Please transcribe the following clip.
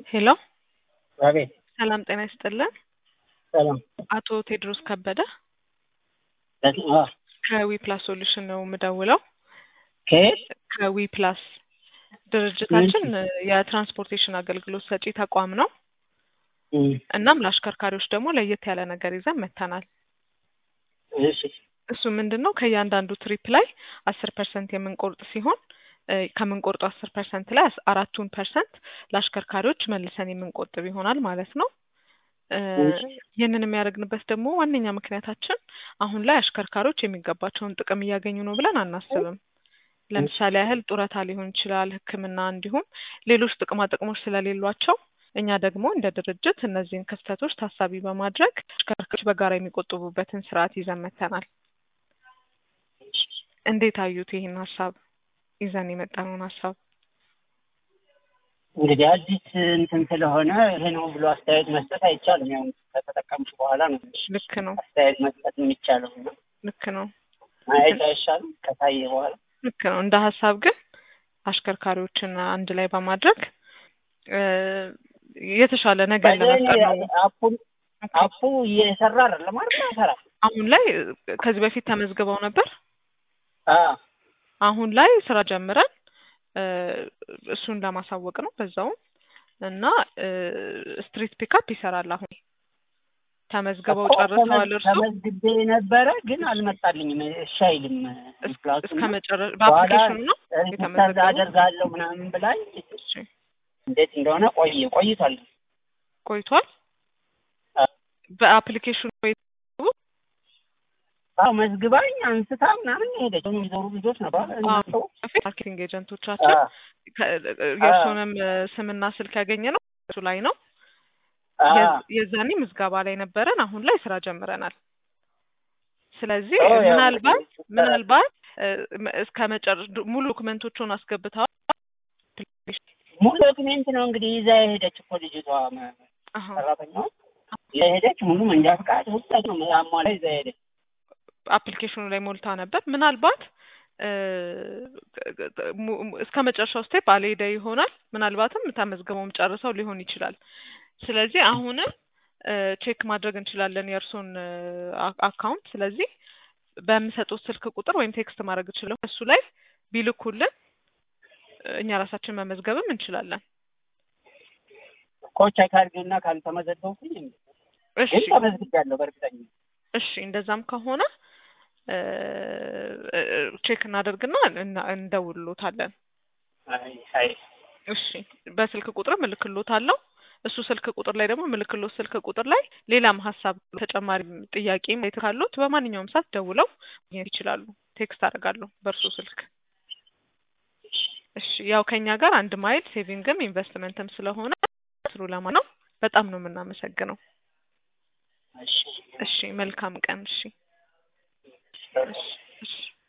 ሄሎ አቤት። ሰላም ጤና ይስጥልን። ሰላም። አቶ ቴድሮስ ከበደ አዎ። ከዊ ፕላስ ሶሉሽን ነው የምደውለው። ከየት? ከዊ ፕላስ ድርጅታችን የትራንስፖርቴሽን አገልግሎት ሰጪ ተቋም ነው። እናም ለአሽከርካሪዎች ደግሞ ለየት ያለ ነገር ይዘን መጥተናል። እሺ። እሱ ምንድነው ከእያንዳንዱ ትሪፕ ላይ 10% የምንቆርጥ ሲሆን ከምንቆርጡ 10% ላይ 4% ለአሽከርካሪዎች መልሰን የምንቆጥብ ይሆናል ማለት ነው። ይህንን የሚያደርግንበት ደግሞ ዋነኛ ምክንያታችን አሁን ላይ አሽከርካሪዎች የሚገባቸውን ጥቅም እያገኙ ነው ብለን አናስብም። ለምሳሌ ያህል ጡረታ ሊሆን ይችላል፣ ሕክምና እንዲሁም ሌሎች ጥቅማ ጥቅሞች ስለሌሏቸው እኛ ደግሞ እንደ ድርጅት እነዚህን ክፍተቶች ታሳቢ በማድረግ አሽከርካሪዎች በጋራ የሚቆጥቡበትን ስርዓት ይዘን መጥተናል። እንዴት አዩት ይህን ሀሳብ? ይዘን የመጣነውን ሀሳብ እንግዲህ አዲስ እንትን ስለሆነ ይሄ ነው ብሎ አስተያየት መስጠት አይቻልም። ያው ከተጠቀምሽ በኋላ ነው ልክ ነው አስተያየት መስጠት የሚቻለው። ልክ ነው። ማየት አይሻልም? ከታየ በኋላ ልክ ነው። እንደ ሀሳብ ግን አሽከርካሪዎችን አንድ ላይ በማድረግ የተሻለ ነገር ለመፍጠር ነው። አፑ እየሰራ አይደለም አይደል? አሁን ላይ ከዚህ በፊት ተመዝግበው ነበር። አሁን ላይ ስራ ጀምረን እሱን ለማሳወቅ ነው በዛው እና ስትሪት ፒካፕ ይሰራል። አሁን ተመዝግበው ጨርሰዋል። እርሱ ተመዝግቤ ነበረ ግን አልመጣልኝም። እሺ አይልም። እስከመጨረሻ በአፕሊኬሽኑ ነው የተመዘገበው። አደርጋለሁ ምናምን ብላኝ እንዴት እንደሆነ ቆይቷል። በአፕሊኬሽኑ መዝግባኝ አንስታ ምናምን ሄደች። የሚዞሩ ልጆች ነበር ማርኬቲንግ ኤጀንቶቻችን የእርሱንም ስምና ስልክ ያገኘ ነው እሱ ላይ ነው። የዛኔ ምዝገባ ላይ ነበረን። አሁን ላይ ስራ ጀምረናል። ስለዚህ ምናልባት እስከ መጨረሻ ሙሉ ዶክመንቶቹን አስገብተዋል። ሙሉ ዶክመንት ነው እንግዲህ ይዛ የሄደች እኮ ልጅቷ ሰራተኛዋ የሄደች ሙሉ መንጃ ፈቃድ ሁሉ ነው አሟላ ይዛ ሄደች። አፕሊኬሽኑ ላይ ሞልታ ነበር። ምናልባት እስከ መጨረሻው ስቴፕ አልሄደ ይሆናል። ምናልባትም ተመዝግበውም ጨርሰው ሊሆን ይችላል። ስለዚህ አሁንም ቼክ ማድረግ እንችላለን የእርሱን አካውንት። ስለዚህ በምሰጡት ስልክ ቁጥር ወይም ቴክስት ማድረግ ይችላል። እሱ ላይ ቢልኩልን እኛ ራሳችን መመዝገብም እንችላለን። ኮች አይካርግና ካልተመዘገብኩኝ እሺ ተመዝግቤያለሁ በእርግጠኝነት። እሺ እንደዛም ከሆነ ቼክ እናደርግና እንደውልሎታለን። እሺ በስልክ ቁጥር ምልክሎታለሁ። እሱ ስልክ ቁጥር ላይ ደግሞ ምልክሎት ስልክ ቁጥር ላይ ሌላም ሀሳብ ተጨማሪ ጥያቄም ካሉት በማንኛውም ሰዓት ደውለው ማግኘት ይችላሉ። ቴክስት አደርጋለሁ በእርሱ ስልክ። እሺ ያው ከኛ ጋር አንድ ማይል ሴቪንግም ኢንቨስትመንትም ስለሆነ ስሩ ለማለት ነው። በጣም ነው የምናመሰግነው። እሺ መልካም ቀን። እሺ